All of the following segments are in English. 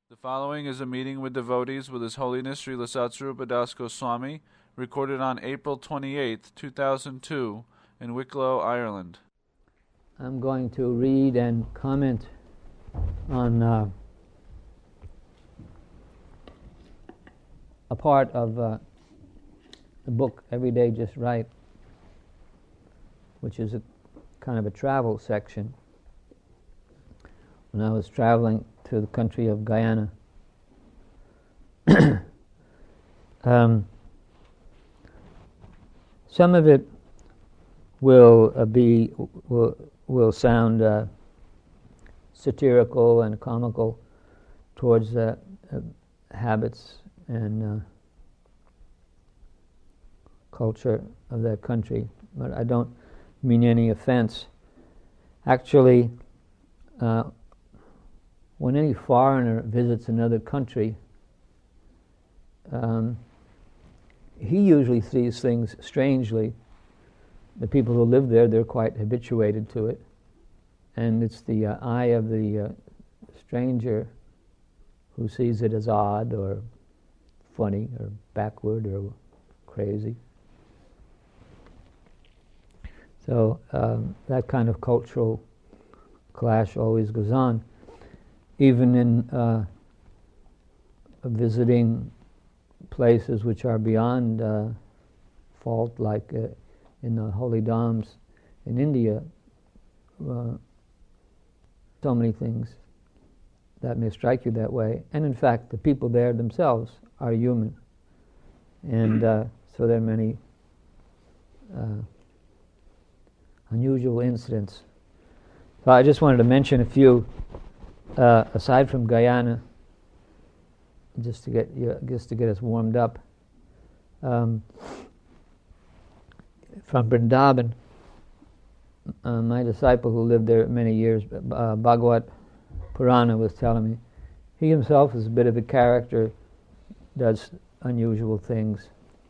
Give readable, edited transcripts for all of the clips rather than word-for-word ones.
The following is a meeting with devotees with His Holiness Srila Satsvarupa Das Goswami, recorded on April 28th, 2002, in Wicklow, Ireland. I'm going to read and comment on a part of the book Every Day Just Right, which is a kind of a travel section. When I was traveling to the country of Guyana, some of it will sound satirical and comical towards the habits and culture of that country, but I don't mean any offense. Actually, when any foreigner visits another country, he usually sees things strangely. The people who live there, they're quite habituated to it. And it's the eye of the stranger who sees it as odd or funny or backward or crazy. So that kind of cultural clash always goes on. Even in visiting places which are beyond fault, like in the holy dhams in India, so many things that may strike you that way. And in fact, the people there themselves are human. And so there are many unusual incidents. So I just wanted to mention a few, aside from Guyana, just to get us warmed up. From Vrindavan, my disciple who lived there many years, Bhagavat Purana, was telling me, he himself is a bit of a character, does unusual things,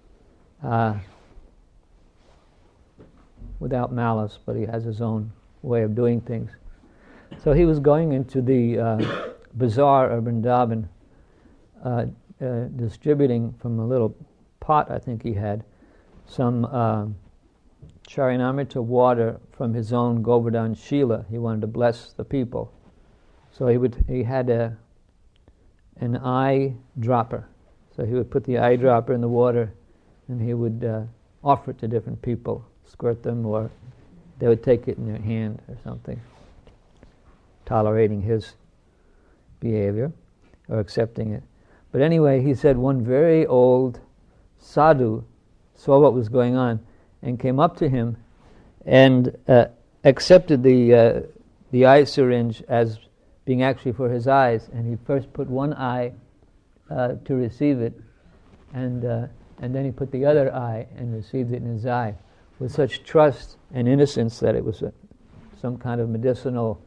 without malice, but he has his own way of doing things. So he was going into the bazaar of Vrindavan, distributing from a little pot I think he had some Charinamrita water from his own Govardhan Shila. He wanted to bless the people. So he had an eye dropper. So he would put the eyedropper in the water and he would offer it to different people, squirt them, or they would take it in their hand or something, tolerating his behavior or accepting it. But anyway, he said one very old sadhu saw what was going on and came up to him and accepted the eye syringe as being actually for his eyes. And he first put one eye to receive it, and then he put the other eye and received it in his eye with such trust and innocence that it was some kind of medicinal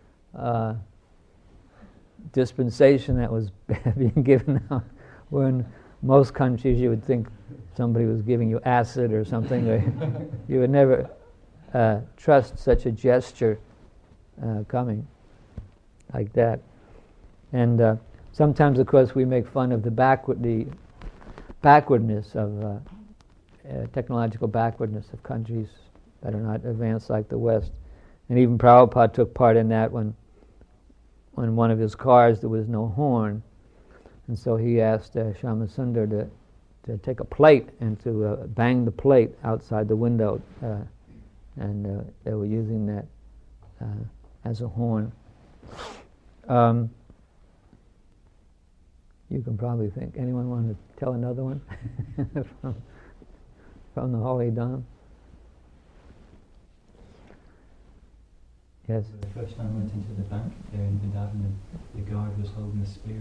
dispensation that was being given out. Where in most countries you would think somebody was giving you acid or something. Or you would never trust such a gesture coming like that. And sometimes, of course, we make fun of the backwardness of technological backwardness of countries that are not advanced like the West. And even Prabhupada took part in that when one of his cars there was no horn. And so he asked Shyamasundar to take a plate and to bang the plate outside the window. And they were using that as a horn. You can probably think. Anyone want to tell another one from the Holy Dham? Yes. The first time I went into the bank there in Vrindavan, the guard was holding a spear.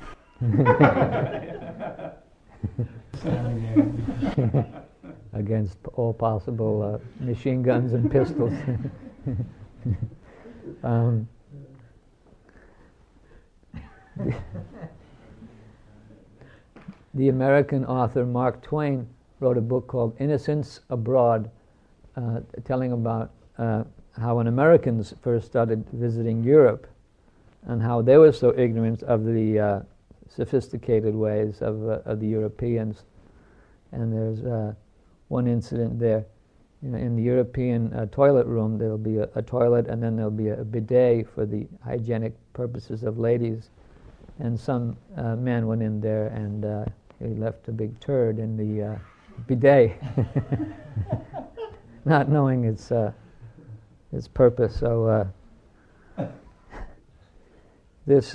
Standing there. Against all possible machine guns and pistols. The American author Mark Twain wrote a book called Innocents Abroad, telling about how when Americans first started visiting Europe, and how they were so ignorant of the sophisticated ways of the Europeans. And there's one incident there. In the European toilet room, there'll be a toilet, and then there'll be a bidet for the hygienic purposes of ladies. And some man went in there and he left a big turd in the bidet, not knowing its purpose. So this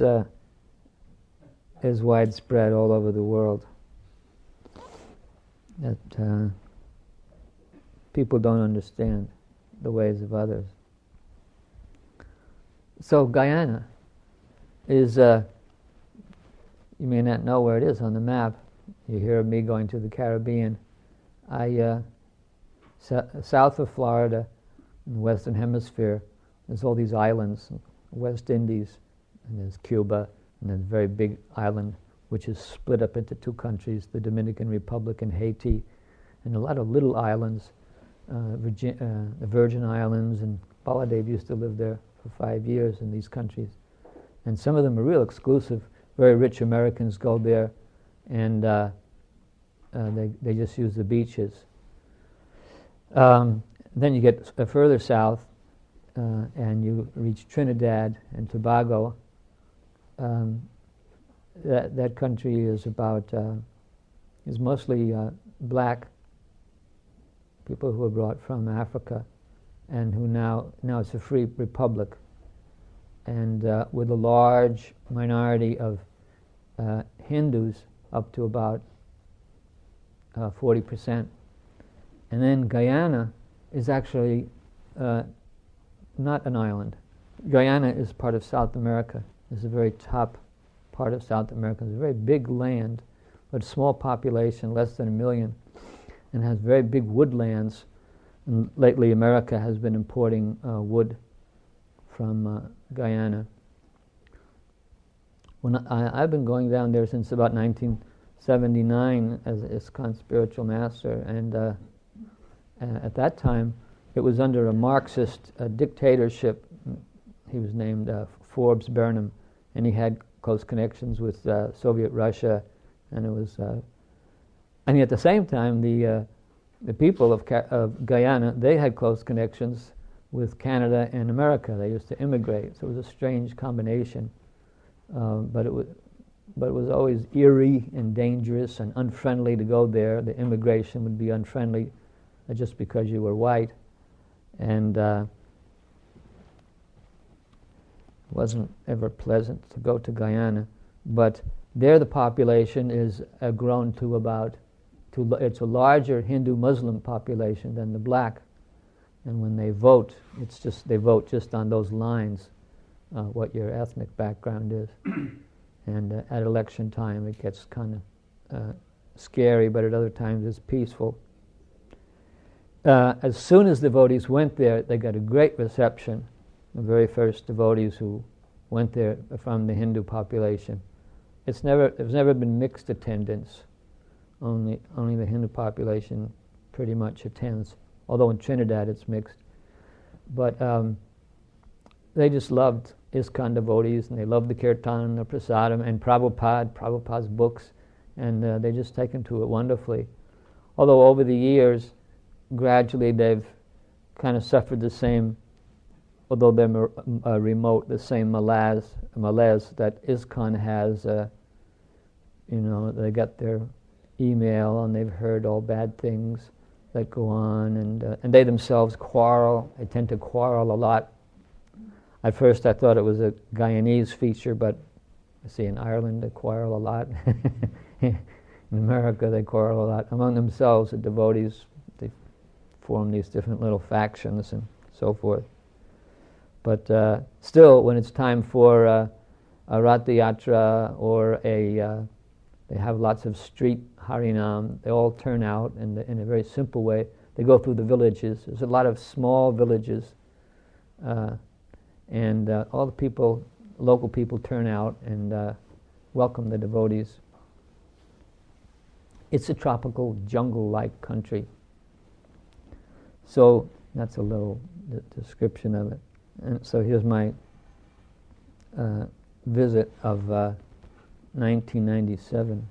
is widespread all over the world. That people don't understand the ways of others. So Guyana is, you may not know where it is on the map. You hear of me going to the Caribbean. South of Florida, in the Western Hemisphere, there's all these islands, West Indies, and there's Cuba, and there's a very big island which is split up into two countries, the Dominican Republic and Haiti, and a lot of little islands, the Virgin Islands, and Baladev used to live there for 5 years in these countries. And some of them are real exclusive. Very rich Americans go there, and they just use the beaches. Then you get further south, and you reach Trinidad and Tobago. That country is is mostly black people who were brought from Africa, and who now it's a free republic, and with a large minority of Hindus, up to about 40%. And then Guyana is actually not an island. Guyana is part of South America. It's the very top part of South America. It's a very big land, but small population, less than 1 million, and has very big woodlands. And lately America has been importing wood from Guyana. When I've been going down there since about 1979 as ISKCON spiritual master, and at that time it was under a Marxist dictatorship. He was named Forbes Burnham, and he had close connections with Soviet Russia, and it was. And at the same time, the people of Guyana, they had close connections with Canada and America. They used to immigrate, so it was a strange combination. But it was always eerie and dangerous and unfriendly to go there. The immigration would be unfriendly just because you were white, and wasn't ever pleasant to go to Guyana. But there the population is grown to about, it's a larger Hindu-Muslim population than the black. And when they vote, they vote just on those lines, what your ethnic background is. And at election time it gets kind of scary, but at other times it's peaceful. As soon as devotees went there, they got a great reception. The very first devotees who went there from the Hindu population. There's never been mixed attendance. Only the Hindu population pretty much attends. Although in Trinidad it's mixed. But they just loved ISKCON devotees, and they loved the Kirtan, the Prasadam, and Prabhupada's books, and they just taken to it wonderfully. Although over the years, gradually they've kind of suffered the same, although they're remote, the same malaise that ISKCON has. They got their email and they've heard all bad things that go on, and they themselves quarrel. They tend to quarrel a lot. At first I thought it was a Guyanese feature, but I see in Ireland they quarrel a lot. In America they quarrel a lot. Among themselves, the devotees, they form these different little factions and so forth. But still, when it's time for a Rath Yatra or they have lots of street Harinam, they all turn out in a very simple way. They go through the villages. There's a lot of small villages, and all the people, local people, turn out and welcome the devotees. It's a tropical, jungle-like country. So that's a little description of it. And so here's my visit of 1997.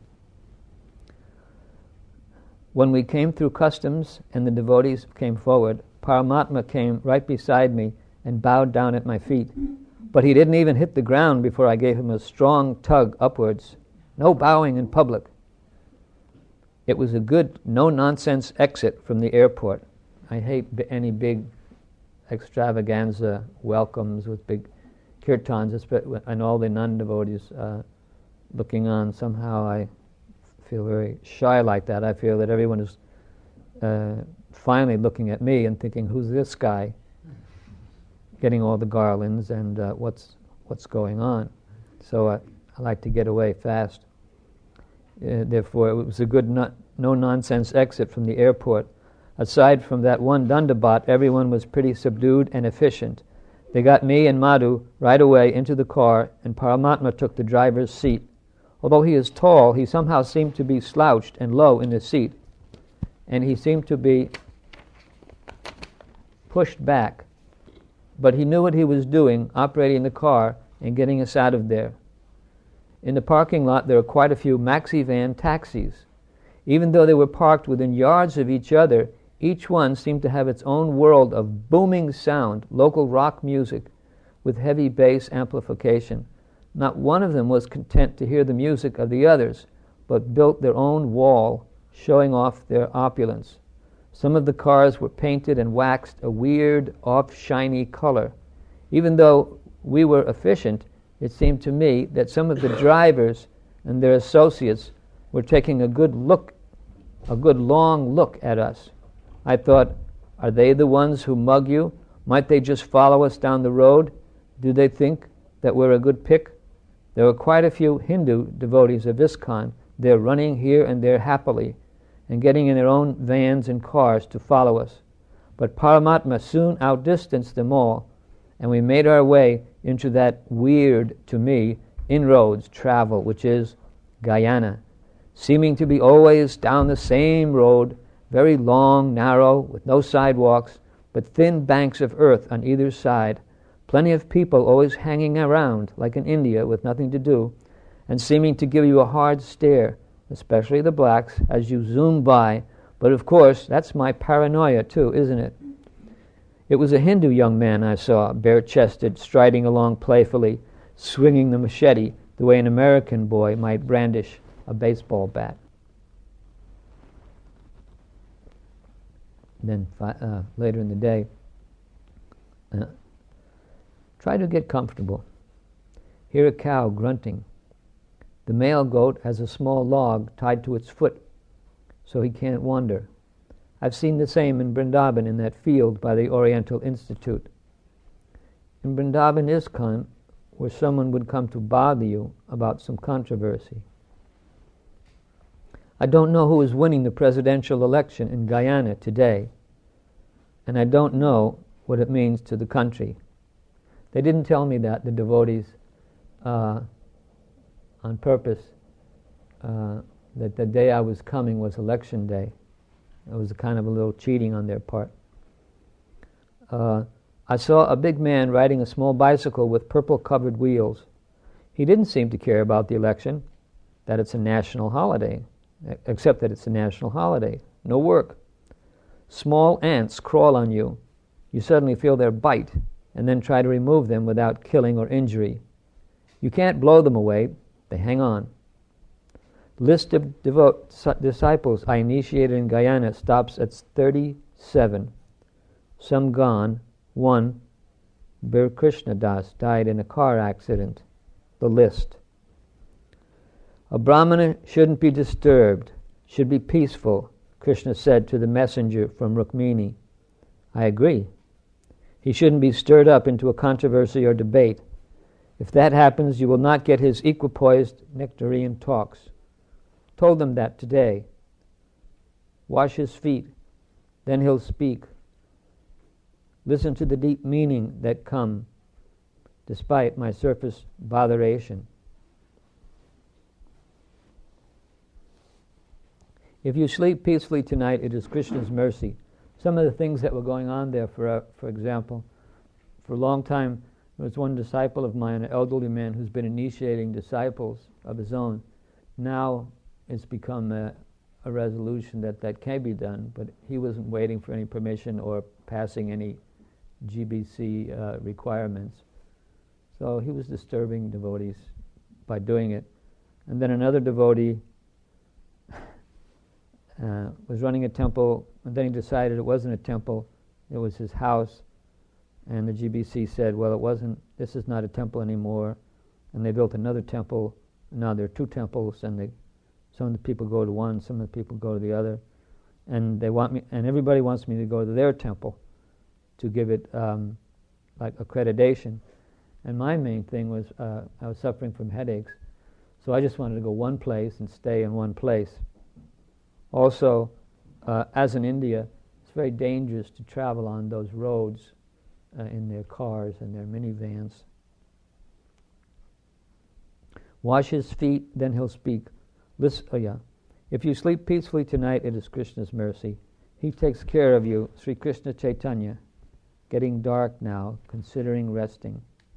When we came through customs and the devotees came forward, Paramatma came right beside me and bowed down at my feet. But he didn't even hit the ground before I gave him a strong tug upwards. No bowing in public. It was a good, no-nonsense exit from the airport. I hate any big extravaganza welcomes with big kirtans, and all the non-devotees looking on. Somehow I feel very shy like that. I feel that everyone is finally looking at me and thinking, who's this guy getting all the garlands, and what's going on? So I like to get away fast. Therefore, it was a good no-nonsense exit from the airport. Aside from that one Dandabat, everyone was pretty subdued and efficient. They got me and Madhu right away into the car, and Paramatma took the driver's seat. Although he is tall, he somehow seemed to be slouched and low in the seat, and he seemed to be pushed back. But he knew what he was doing, operating the car and getting us out of there. In the parking lot, there were quite a few maxi van taxis. Even though they were parked within yards of each other, each one seemed to have its own world of booming sound, local rock music with heavy bass amplification. Not one of them was content to hear the music of the others, but built their own wall, showing off their opulence. Some of the cars were painted and waxed a weird, off-shiny color. Even though we were efficient, it seemed to me that some of the drivers and their associates were taking a good long look at us. I thought, are they the ones who mug you? Might they just follow us down the road? Do they think that we're a good pick? There were quite a few Hindu devotees of ISKCON. They're running here and there happily and getting in their own vans and cars to follow us. But Paramatma soon outdistanced them all, and we made our way into that weird, to me, inroads travel, which is Guyana, seeming to be always down the same road, very long, narrow, with no sidewalks, but thin banks of earth on either side, plenty of people always hanging around, like in India, with nothing to do, and seeming to give you a hard stare, especially the blacks, as you zoom by. But of course, that's my paranoia too, isn't it? It was a Hindu young man I saw, bare-chested, striding along playfully, swinging the machete the way an American boy might brandish a baseball bat. Then later in the day, try to get comfortable. Hear a cow grunting. The male goat has a small log tied to its foot, so he can't wander. I've seen the same in Vrindavan in that field by the Oriental Institute. In Vrindavan ISKCON, where someone would come to bother you about some controversy. I don't know who is winning the presidential election in Guyana today, and I don't know what it means to the country. They didn't tell me that, the devotees, on purpose, that the day I was coming was election day. It was a kind of a little cheating on their part. I saw a big man riding a small bicycle with purple-covered wheels. He didn't seem to care about the election, that it's a national holiday, except that it's a national holiday. No work. Small ants crawl on you. You suddenly feel their bite, and then try to remove them without killing or injury. You can't blow them away. They hang on. List of disciples I initiated in Guyana stops at 37. Some gone. One, Bir Krishna Das, died in a car accident. The list. A Brahmana shouldn't be disturbed, should be peaceful, Krishna said to the messenger from Rukmini. I agree. He shouldn't be stirred up into a controversy or debate. If that happens, you will not get his equipoised nectarian talks. Told them that today. Wash his feet, then he'll speak. Listen to the deep meaning that come, despite my surface botheration. If you sleep peacefully tonight, it is Krishna's mercy. Some of the things that were going on there, for example, for a long time, There was one disciple of mine, an elderly man who's been initiating disciples of his own. Now it's become a resolution that can be done, but he wasn't waiting for any permission or passing any GBC requirements. So he was disturbing devotees by doing it. And then another devotee was running a temple, and then he decided it wasn't a temple, it was his house. And the GBC said, well, this is not a temple anymore. And they built another temple. Now there are two temples, and some of the people go to one, some of the people go to the other. And they want me, and everybody wants me to go to their temple to give it like accreditation. And my main thing was I was suffering from headaches, so I just wanted to go one place and stay in one place. Also, as in India, it's very dangerous to travel on those roads in their cars and their minivans. Wash his feet, then he'll speak. Listen, If you sleep peacefully tonight, it is Krishna's mercy. He takes care of you. Sri Krishna Chaitanya. Getting dark now, considering resting.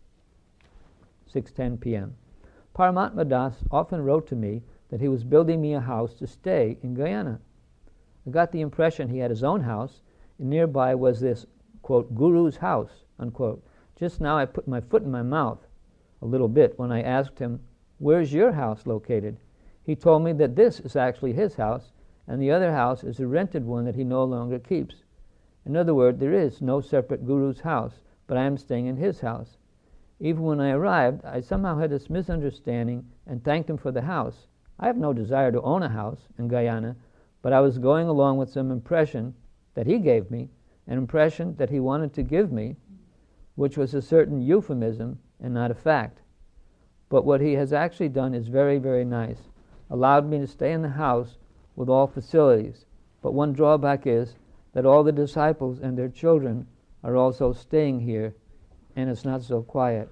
6:10 p.m. Paramatma Das often wrote to me that he was building me a house to stay in Guyana. I got the impression he had his own house, and nearby was this, quote, Guru's house, unquote. Just now I put my foot in my mouth a little bit when I asked him, where's your house located? He told me that this is actually his house, and the other house is a rented one that he no longer keeps. In other words, there is no separate Guru's house, but I am staying in his house. Even when I arrived, I somehow had this misunderstanding and thanked him for the house. I have no desire to own a house in Guyana, but I was going along with some impression that he gave me, an impression that he wanted to give me, which was a certain euphemism and not a fact. But what he has actually done is very, very nice. Allowed me to stay in the house with all facilities. But one drawback is that all the disciples and their children are also staying here, and it's not so quiet.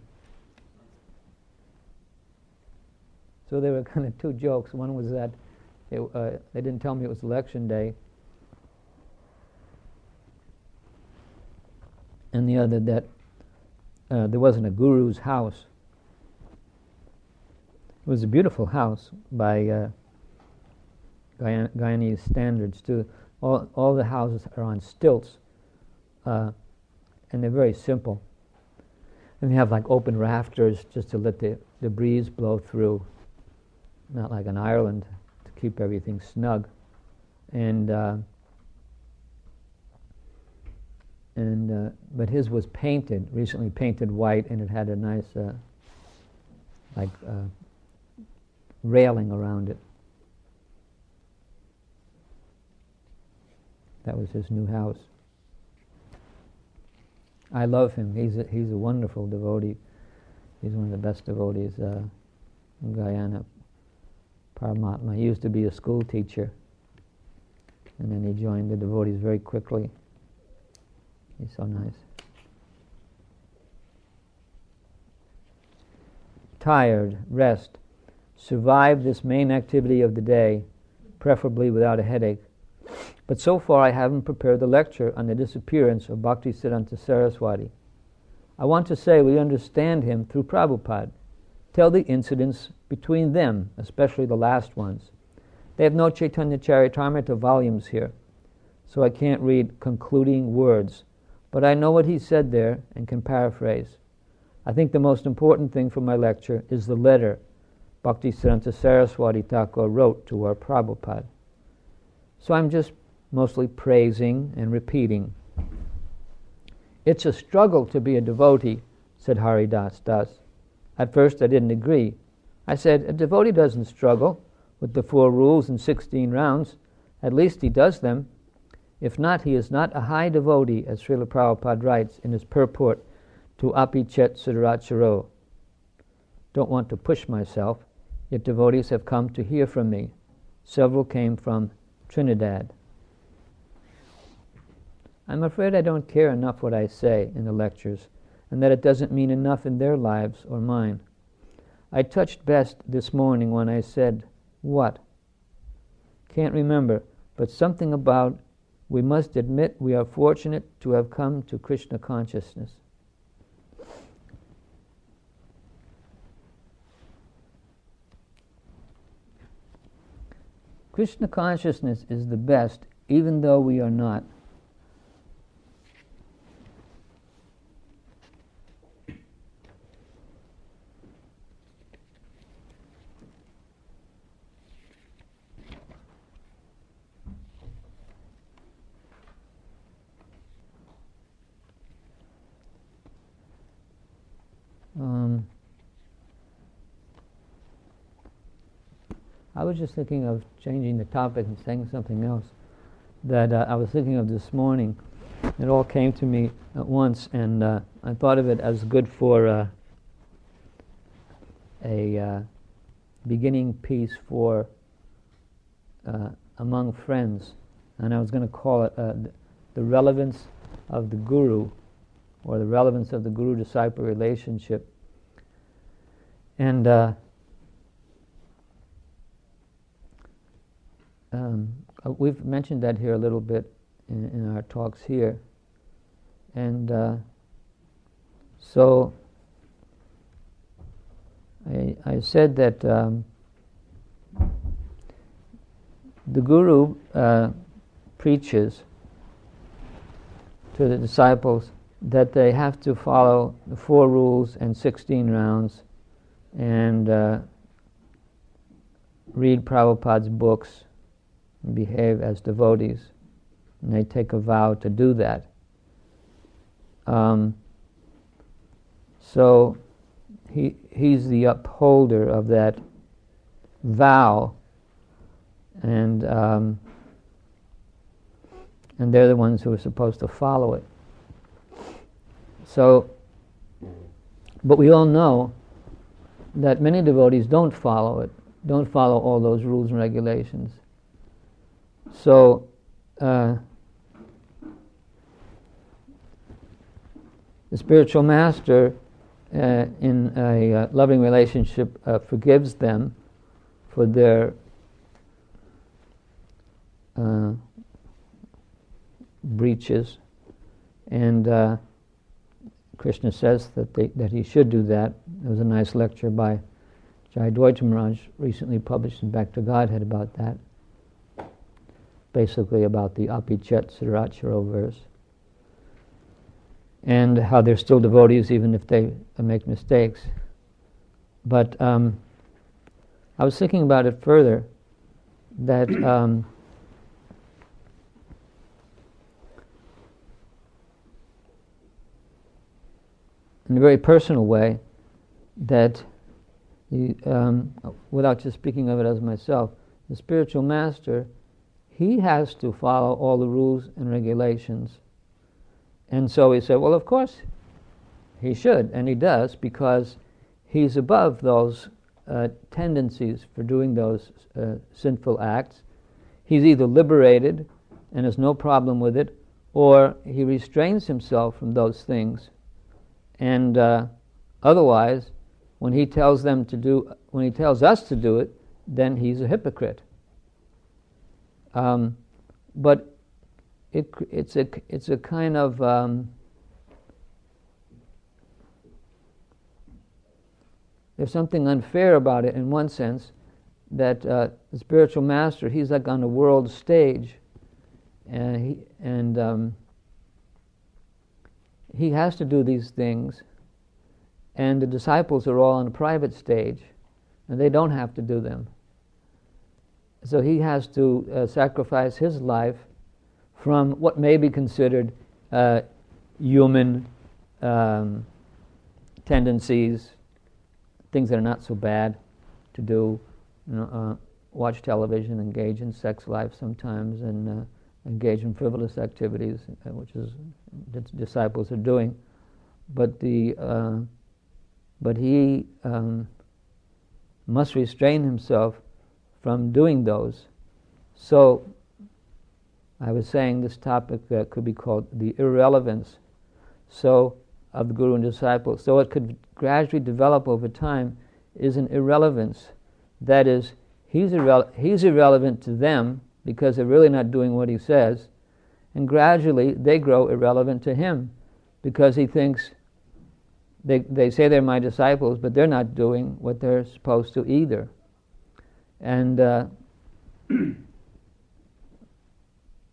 So there were kind of two jokes. One was that they didn't tell me it was election day, and the other that there wasn't a Guru's house. It was a beautiful house by Guyanese standards too. All the houses are on stilts, and they're very simple. And they have like open rafters just to let the breeze blow through, not like in Ireland to keep everything snug. But his was painted, recently painted white, and it had a nice railing around it. That was his new house. I love him. He's a wonderful devotee. He's one of the best devotees in Guyana. Paramatma. He used to be a school teacher, and then he joined the devotees very quickly. He's so nice. Tired, rest. Survive this main activity of the day, preferably without a headache. But so far I haven't prepared the lecture on the disappearance of Bhaktisiddhanta Saraswati. I want to say we understand him through Prabhupada. Tell the incidents between them, especially the last ones. They have no Chaitanya Charitamrita volumes here, so I can't read concluding words, but I know what he said there and can paraphrase. I think the most important thing for my lecture is the letter Bhaktisiddhanta Saraswati Thakur wrote to our Prabhupada. So I'm just mostly praising and repeating. It's a struggle to be a devotee, said Haridas Das. At first I didn't agree. I said, a devotee doesn't struggle with the 4 rules and 16 rounds. At least he does them. If not, he is not a high devotee, as Srila Prabhupada writes in his purport to Apichet Sudaracharo. Don't want to push myself, yet devotees have come to hear from me. Several came from Trinidad. I'm afraid I don't care enough what I say in the lectures, and that it doesn't mean enough in their lives or mine. I touched best this morning when I said, what? Can't remember, but something about we must admit we are fortunate to have come to Krishna consciousness. Krishna consciousness is the best, even though we are not. I was just thinking of changing the topic and saying something else that I was thinking of this morning. It all came to me at once, and I thought of it as good for a beginning piece for among friends. And I was going to call it the relevance of the guru, or the relevance of the guru-disciple relationship. And we've mentioned that here a little bit in our talks here. And so I said that the guru preaches to the disciples that they have to follow the 4 rules and 16 rounds and read Prabhupada's books and behave as devotees. And they take a vow to do that. So he's the upholder of that vow, and they're the ones who are supposed to follow it. So, but we all know that many devotees don't follow it, don't follow all those rules and regulations. So, the spiritual master, in a loving relationship, forgives them for their breaches, and Krishna says that he should do that. There was a nice lecture by Jai Dwaita Maharaj recently published in Back to Godhead about that, basically about the Apichet Siracharo verse, and how they're still devotees even if they make mistakes. But I was thinking about it further, that in a very personal way, that without just speaking of it as myself, the spiritual master, he has to follow all the rules and regulations. And so he said, well, of course he should, and he does, because he's above those tendencies for doing those sinful acts. He's either liberated and has no problem with it, or he restrains himself from those things. And otherwise, when he tells us to do it, then he's a hypocrite. But it's a kind of there's something unfair about it in one sense, that the spiritual master, he's like on the world stage, and he has to do these things, and the disciples are all on a private stage, and they don't have to do them. So he has to sacrifice his life from what may be considered human tendencies, things that are not so bad to do, watch television, engage in sex life sometimes, and engage in frivolous activities, which is the disciples are doing. But he must restrain himself from doing those. So I was saying this topic could be called the irrelevance of the guru and disciple. So it could gradually develop over time is an irrelevance. That is, he's irrelevant to them because they're really not doing what he says, and gradually they grow irrelevant to him because he thinks they say they're my disciples, but they're not doing what they're supposed to either. And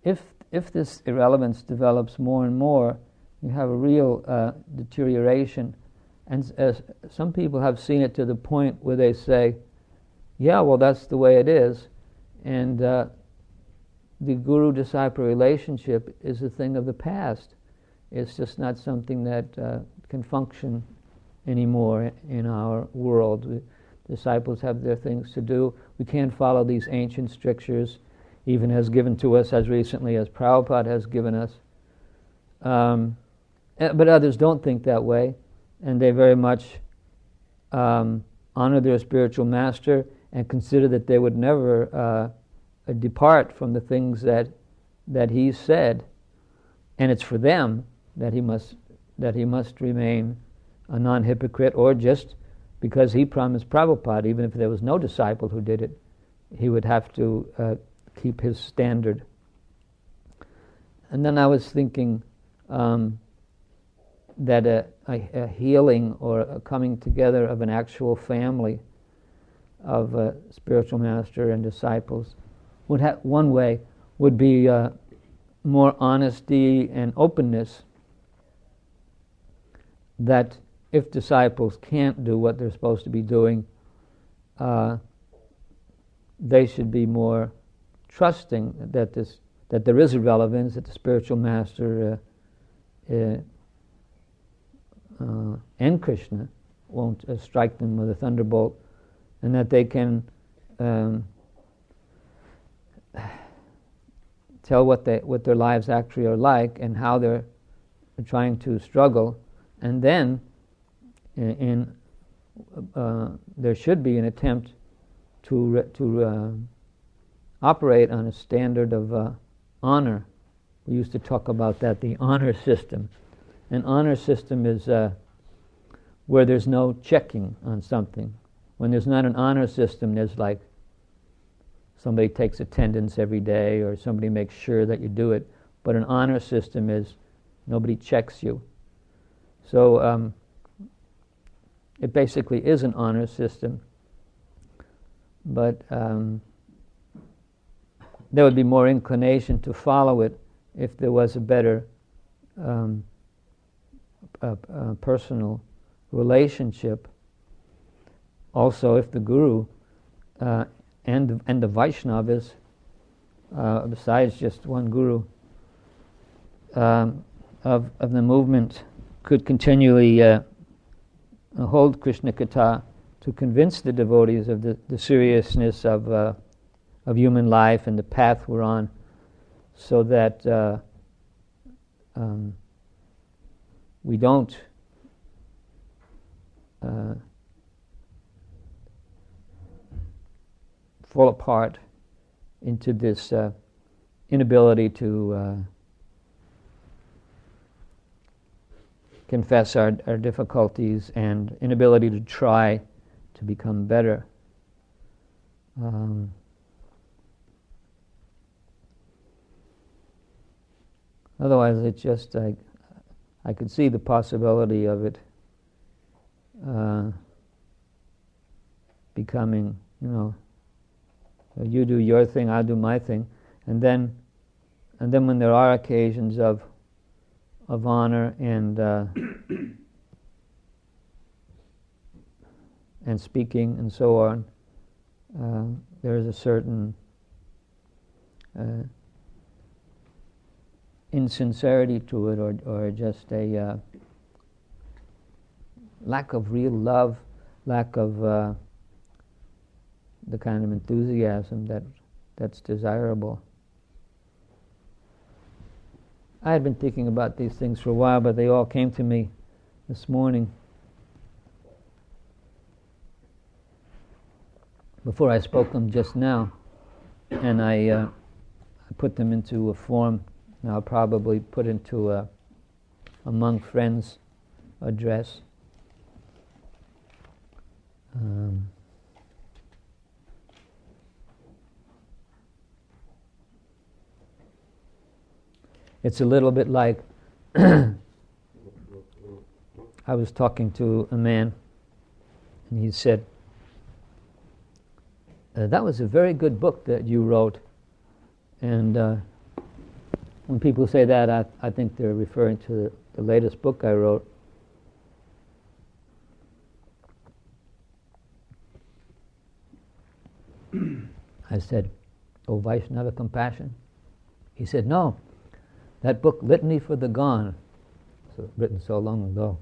if this irrelevance develops more and more, you have a real deterioration. And some people have seen it to the point where they say, yeah, well, that's the way it is. And the guru-disciple relationship is a thing of the past. It's just not something that can function anymore in our world. Disciples have their things to do. We can't follow these ancient strictures, even as given to us as recently as Prabhupada has given us. But others don't think that way, and they very much honor their spiritual master and consider that they would never depart from the things that he said, and it's for them that he must remain a non-hypocrite, or just because he promised Prabhupada, even if there was no disciple who did it, he would have to keep his standard. And then I was thinking that a healing or a coming together of an actual family of a spiritual master and disciples would have, one way would be more honesty and openness, that if disciples can't do what they're supposed to be doing, they should be more trusting that there is a relevance, that the spiritual master and Krishna won't strike them with a thunderbolt, and that they can tell what their lives actually are like and how they're trying to struggle, and then there should be an attempt to operate on a standard of honor. We used to talk about that, the honor system. An honor system is where there's no checking on something. When there's not an honor system, there's like somebody takes attendance every day or somebody makes sure that you do it. But an honor system is nobody checks you. So it basically is an honor system. But there would be more inclination to follow it if there was a better personal relationship. Also, if the guru and the Vaishnavas, besides just one guru, of the movement, could continually hold Krishna Katha to convince the devotees of the seriousness of human life and the path we're on, so that we don't fall apart into this inability to confess our difficulties and inability to try to become better. Otherwise, it's just I could see the possibility of it becoming, you do your thing, I'll do my thing, and then when there are occasions of honor and speaking and so on, there is a certain insincerity to it, or just a lack of real love, lack of the kind of enthusiasm that's desirable. I had been thinking about these things for a while, but they all came to me this morning before I spoke them just now, and I put them into a form. And I'll probably put into a Among Friends address. It's a little bit like I was talking to a man, and he said, that was a very good book that you wrote, and when people say that, I think they're referring to the latest book I wrote. I said, "Oh, Vaishnava compassion?" He said, "No, that book, Litany for the Gone," so written so long ago.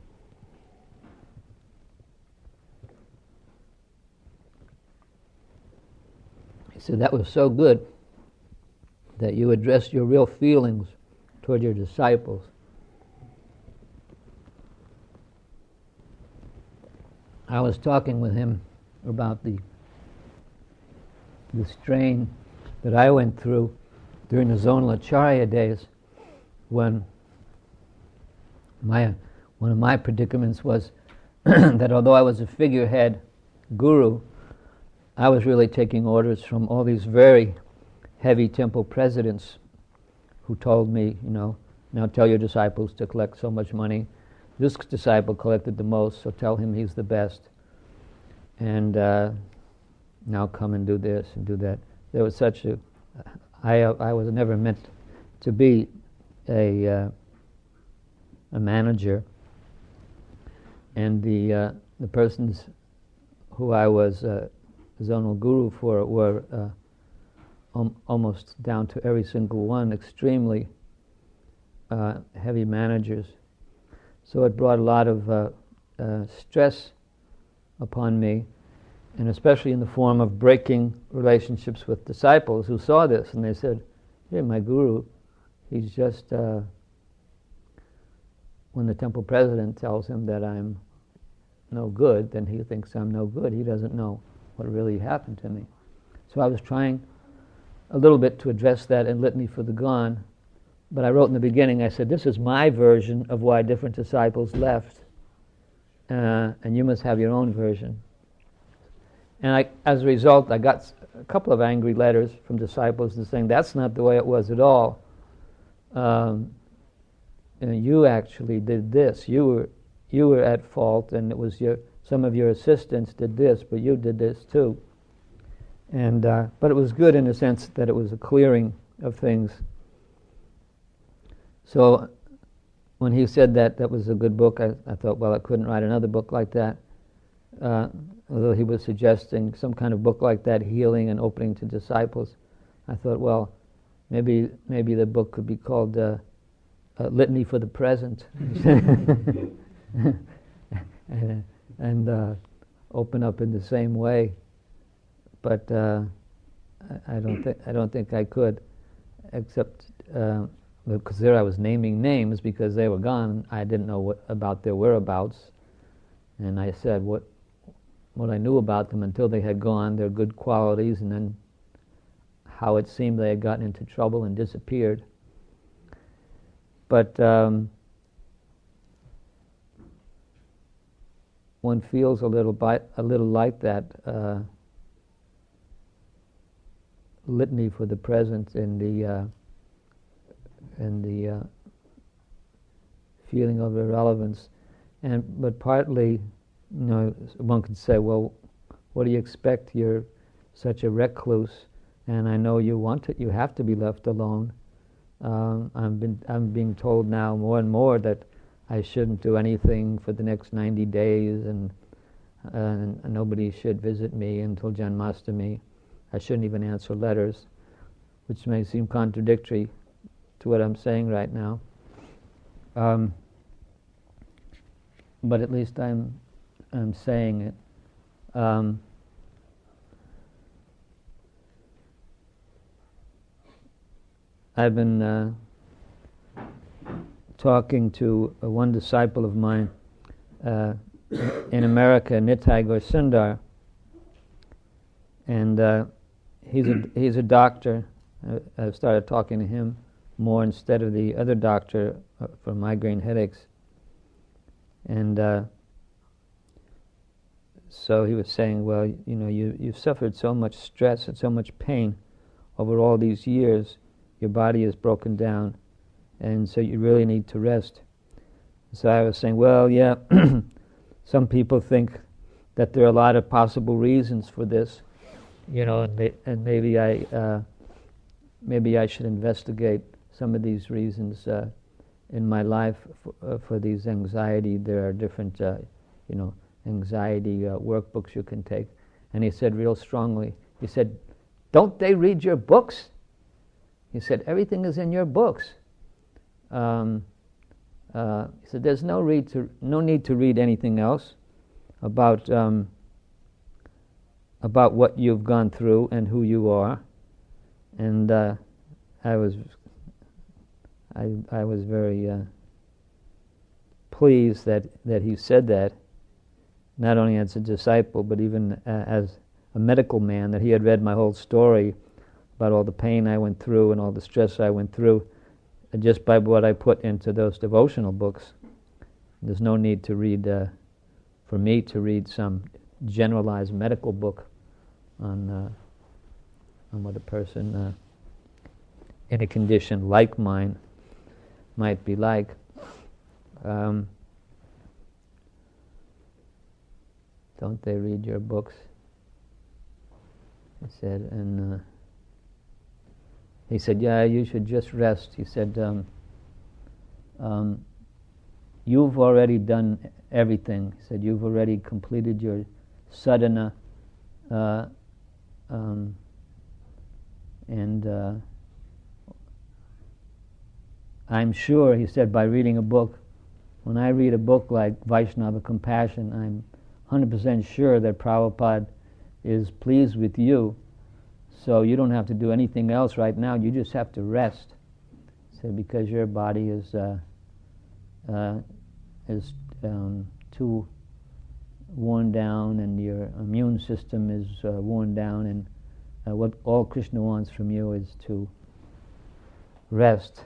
He said, "That was so good that you addressed your real feelings toward your disciples." I was talking with him about the strain that I went through during the Zonalacharya days, when one of my predicaments was that although I was a figurehead guru, I was really taking orders from all these very heavy temple presidents who told me, now tell your disciples to collect so much money. This disciple collected the most, so tell him he's the best. And now come and do this and do that. There was such a... I was never meant to be a manager. And the persons who I was zonal guru for were almost down to every single one extremely heavy managers. So it brought a lot of stress upon me, and especially in the form of breaking relationships with disciples who saw this, and they said, "Hey, my guru, he's just..." When the temple president tells him that I'm no good, then he thinks I'm no good. He doesn't know what really happened to me. So I was trying a little bit to address that in Litany for the Gone, but I wrote in the beginning, I said, this is my version of why different disciples left, and you must have your own version. And as a result, I got a couple of angry letters from disciples saying, that's not the way it was at all. You actually did this. You were at fault, and it was some of your assistants did this, but you did this too. And but it was good in the sense that it was a clearing of things. So when he said that was a good book, I thought, well, I couldn't write another book like that. Although he was suggesting some kind of book like that, healing and opening to disciples, I thought, well, maybe the book could be called Litany for the Present, and open up in the same way. But I don't think I could, except because there I was naming names because they were gone. I didn't know about their whereabouts, and I said what I knew about them until they had gone, their good qualities, and then how it seemed they had gotten into trouble and disappeared. But one feels a little like that litany for the present in the feeling of irrelevance, but partly, one could say, well, what do you expect? You're such a recluse, and I know you have to be left alone. I'm being told now more and more that I shouldn't do anything for the next 90 days, and nobody should visit me until Janmashtami. I shouldn't even answer letters, which may seem contradictory to what I'm saying right now. But at least I'm saying it. I've been talking to one disciple of mine in America, Nitai Gaur Sundar, and he's a doctor. I've started talking to him more instead of the other doctor for migraine headaches. And so he was saying, well, you've suffered so much stress and so much pain over all these years. Your body is broken down, and so you really need to rest. So I was saying, well, yeah, some people think that there are a lot of possible reasons for this, and maybe I should investigate some of these reasons in my life for these anxiety. There are different, anxiety workbooks you can take. And he said real strongly, he said, don't they read your books? He said, everything is in your books. He said, there's no need to read anything else about what you've gone through and who you are. And I was very pleased that he said that, not only as a disciple, but even as a medical man, that he had read my whole story about all the pain I went through and all the stress I went through just by what I put into those devotional books. There's no need to read, for me to read some generalized medical book on what a person in a condition like mine might be like. Don't they read your books? He said, and he said, yeah, you should just rest. He said, you've already done everything. He said, you've already completed your sadhana, and I'm sure, he said, by reading a book, when I read a book like Vaishnava Compassion, I'm 100% sure that Prabhupada is pleased with you, so you don't have to do anything else right now, you just have to rest. So because your body is too worn down and your immune system is worn down, and what all Krishna wants from you is to rest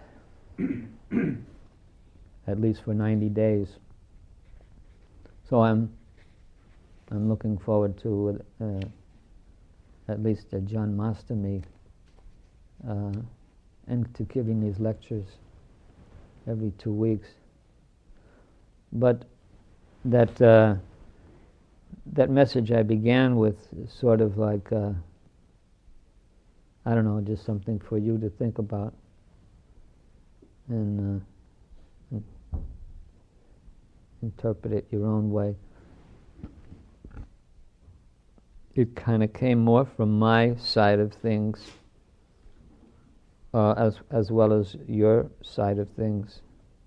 at least for 90 days. So I'm looking forward to at least a Janmashtami and to giving these lectures every 2 weeks. But that message I began with is sort of like, I don't know, just something for you to think about and interpret it your own way. It kind of came more from my side of things, as well as your side of things.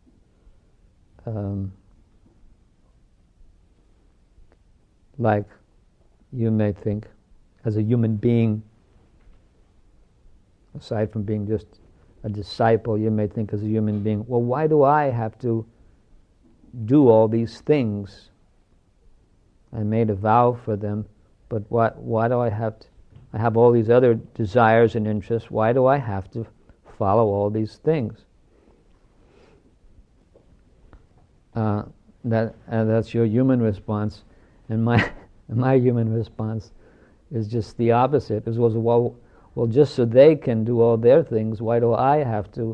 Like you may think, as a human being, aside from being just a disciple, you may think as a human being, well, why do I have to do all these things? I made a vow for them, but why do I have to? I have all these other desires and interests. Why do I have to follow all these things? That's your human response, and my human response is just the opposite. It was, well, just so they can do all their things, why do I have to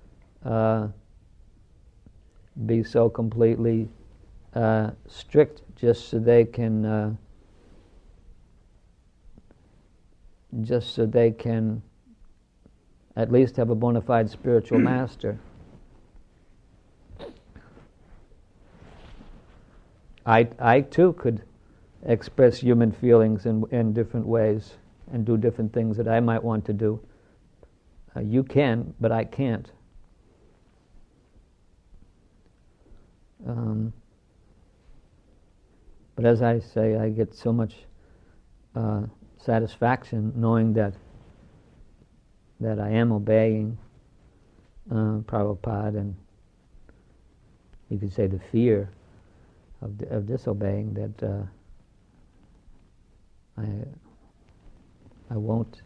be so completely strict just so they can at least have a bona fide spiritual master? I too could express human feelings in different ways and do different things that I might want to do. You can, but I can't. But as I say, I get so much satisfaction knowing that I am obeying Prabhupada, and you could say the fear of disobeying, that I won't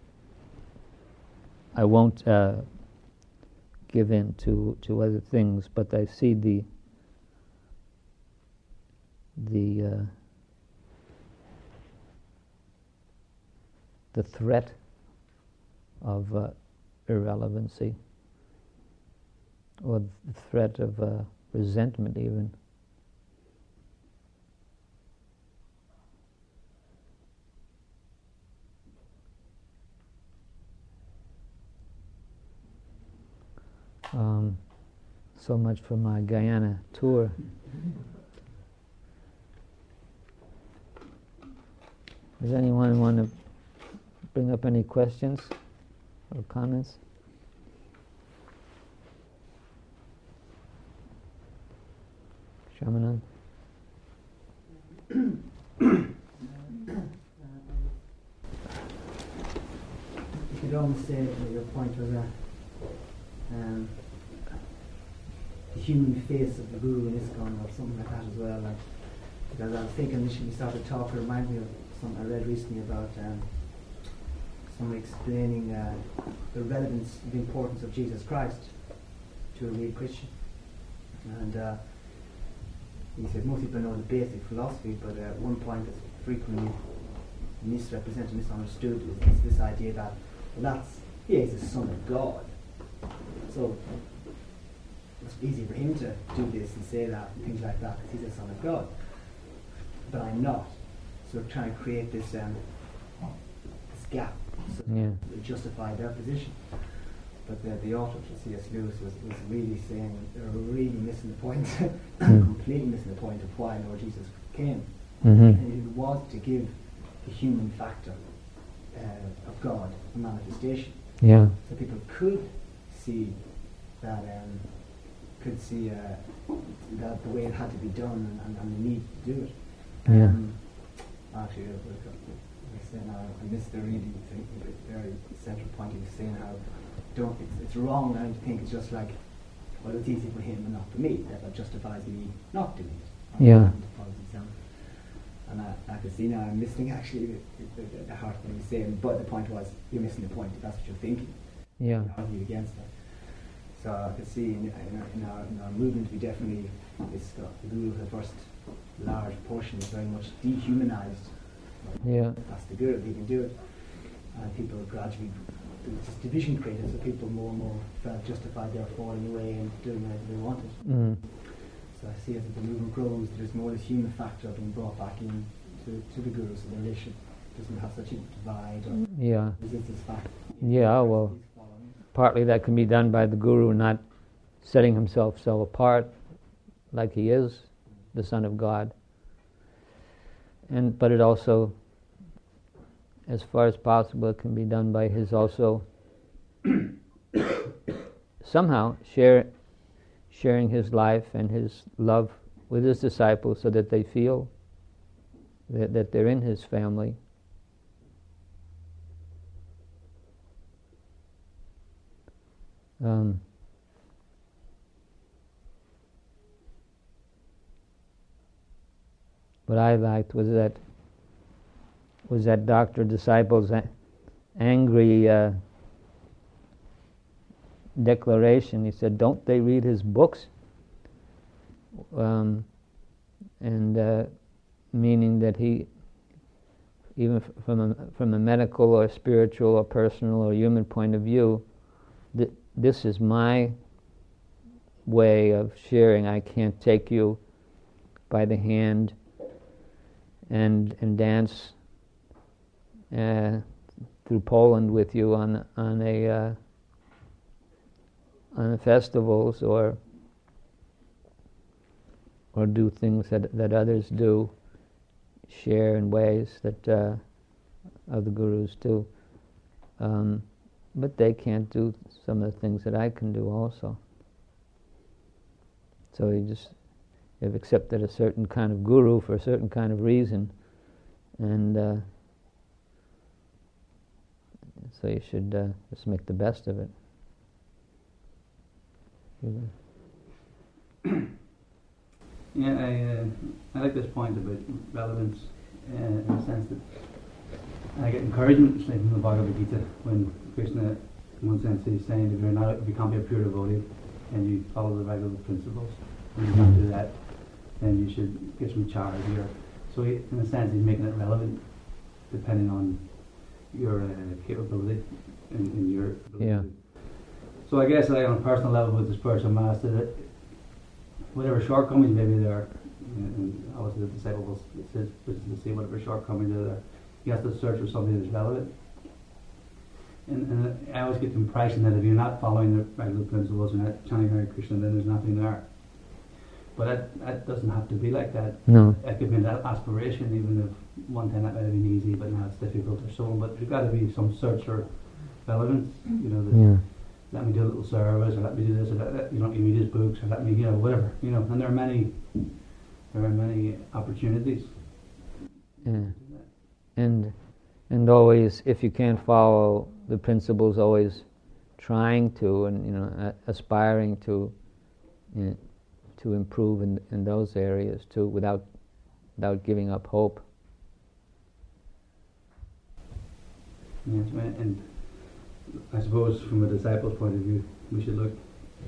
give in to other things, but I see the threat of irrelevancy, or the threat of resentment even. So much for my Guyana tour. Does anyone want to bring up any questions or comments? Shamanand? If you don't say that your point was that the human face of the Guru in ISKCON or something like that as well, like, because I was thinking initially we started talking, it reminded me of something I read recently about someone explaining the relevance, the importance of Jesus Christ to a real Christian. And he said most people know the basic philosophy, but one point that's frequently misrepresented, misunderstood is this idea that, well, he is the Son of God. So it's easy for him to do this and say that and things like that because he's the Son of God. But I'm not. So we're trying to create this gap so to justify their position. But the author, C.S. Lewis, was really saying they're really missing the point, completely missing the point of why Lord Jesus came. And it was to give the human factor of God a manifestation. Yeah. So people could see that that the way it had to be done and the need to do it. Actually, I missed the really very central point. He was saying how it's wrong now to think it's just like, well, it's easy for him and not for me. That justifies me not doing it. Yeah. And I can see now I'm missing actually the heart of what he was saying. But the point was, you're missing the point. That's what you're thinking. Yeah. You argue against that. So I can see in our movement, we definitely, the Guru, the first large portion, is very much dehumanized. Yeah. That's the Guru, he can do it. And people gradually, this division created, so people more and more felt justified their falling away and doing whatever they wanted. So I see as the movement grows, there's more this human factor being brought back in to the Guru, so the relationship doesn't have such a divide or resistance factor. Yeah, well, partly that can be done by the Guru not setting himself so apart like he is the Son of God. But it also, as far as possible, it can be done by his also somehow sharing his life and his love with his disciples so that they feel that they're in his family. What I liked was that doctor-disciple's angry declaration. He said, "Don't they read his books?" Meaning that he, even from a medical or spiritual or personal or human point of view, this is my way of sharing. I can't take you by the hand and dance through Poland with you on the festivals or do things that others do, share in ways that other gurus do. But they can't do some of the things that I can do also. So you've accepted a certain kind of guru for a certain kind of reason, and so you should just make the best of it. Yeah, I like this point about relevance in the sense that I get encouragement from the Bhagavad Gita when Krishna, in one sense, is saying if you can't be a pure devotee and you follow the regular principles, and you can't do that, then you should get some charge here. So in a sense, he's making it relevant depending on your capability and your ability. Yeah. So I guess on a personal level with the spiritual master, that whatever shortcomings maybe there are, and obviously the disciple will see whatever shortcomings are there, he has to search for something that's relevant. and I always get the impression that if you're not following the regular principles and not chanting Hare Krishna, then there's nothing there. But that doesn't have to be like that. No. It could be an aspiration, even if one time that might have been easy, but now it's difficult or so on. But there's got to be some search or relevance, that let me do a little service, or let me do this, or let me read his books, or let me, whatever, and there are many opportunities. Yeah. And always, if you can't follow the principles, always trying to, and aspiring to improve in those areas too, without giving up hope. Yes, and I suppose from a disciple's point of view, we should look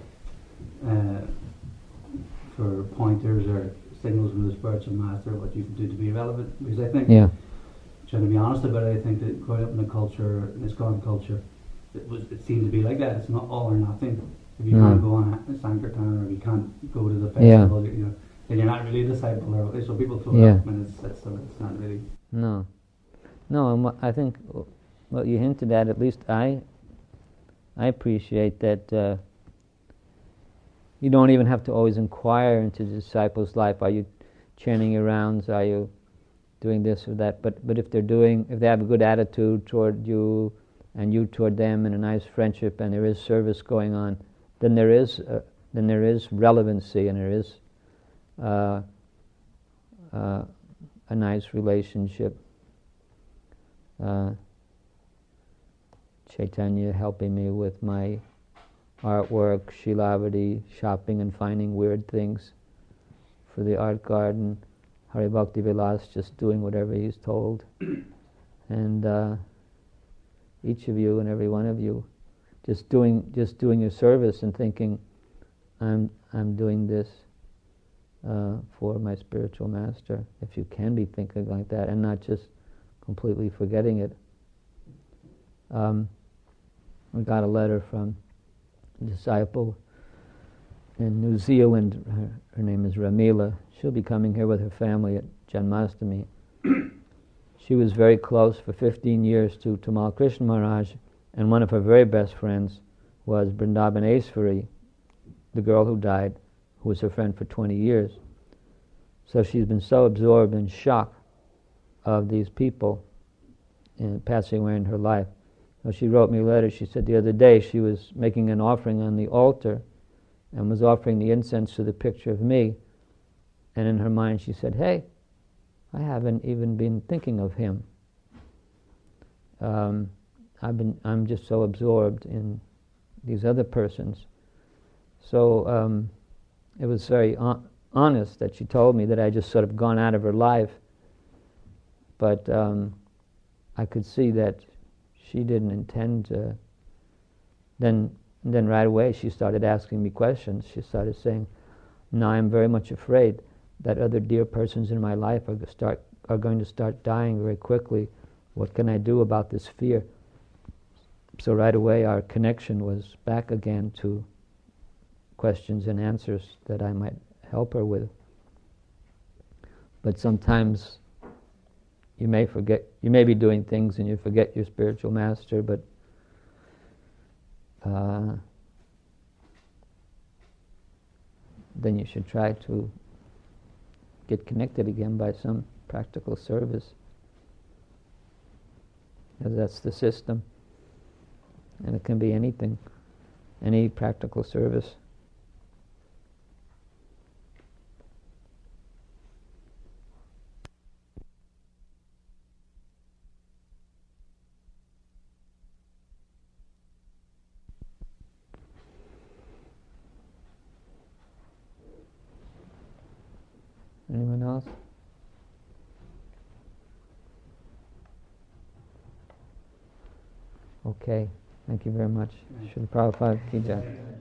for pointers or signals from the spiritual master what you can do to be relevant. Because I think, trying to be honest about it, I think that growing up in a culture, in ISKCON culture, it seemed to be like that. It's not all or nothing. If you can't go on a Sankirtan, or if you can't go to the festival, then you're not really a disciple. Or so people feel that, and it's not really. No, and I think what you hinted at least I appreciate that you don't even have to always inquire into the disciple's life. Are you chanting your rounds? Are you doing this or that? But if they have a good attitude toward you, and you toward them, and a nice friendship, and there is service going on, then there is relevancy, and there is a nice relationship. Chaitanya helping me with my artwork, Shilavati shopping and finding weird things for the art garden, Hari Bhakti Vilas just doing whatever he's told, and each of you and every one of you just doing your service and thinking, I'm doing this for my spiritual master. If you can be thinking like that and not just completely forgetting it. I got a letter from a disciple in New Zealand. Her name is Ramila. She'll be coming here with her family at Janmashtami. She was very close for 15 years to Tamal Krishna Maharaj, and one of her very best friends was Vrindavaneshwari, the girl who died, who was her friend for 20 years. So she's been so absorbed in shock of these people passing away in her life. So she wrote me a letter. She said the other day she was making an offering on the altar and was offering the incense to the picture of me, and in her mind she said, hey, I haven't even been thinking of him. I'm just so absorbed in these other persons. So it was very honest that she told me that I just sort of gone out of her life, but I could see that she didn't intend to. Then right away she started asking me questions. She started saying, now I'm very much afraid that other dear persons in my life are going to start dying very quickly. What can I do about this fear? So right away our connection was back again to questions and answers that I might help her with. But sometimes you may forget, you may be doing things and you forget your spiritual master, but then you should try to get connected again by some practical service. Because that's the system. And it can be anything, any practical service. Anyone else? Okay, thank you very much. Srila Prabhupada Ki Jai.